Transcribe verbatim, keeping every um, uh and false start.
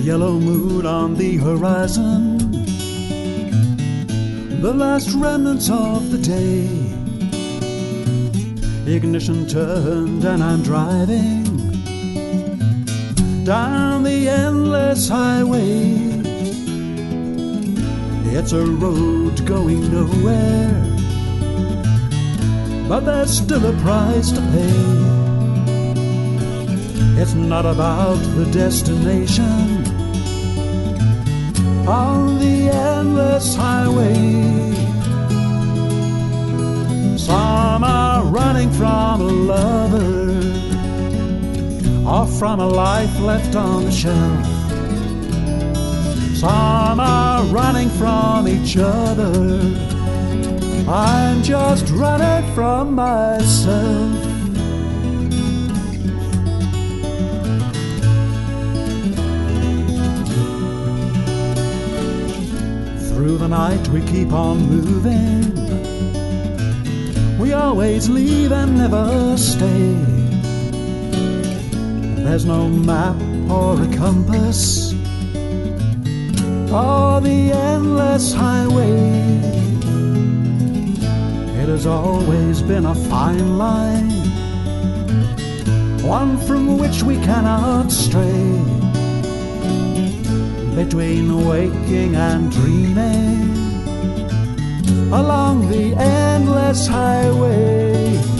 yellow moon on the horizon, the last remnants of the day. Ignition turned and I'm driving down the endless highway. It's a road going nowhere, but there's still a price to pay. It's not about the destination on the endless highway. Some are running from a lover, or from a life left on the shelf. Some are running from each other. I'm just running from myself. Through the night we keep on moving. We always leave and never stay. There's no map or a compass or the endless highway. It has always been a fine line, one from which we cannot stray. Between waking and dreaming, along the endless highway.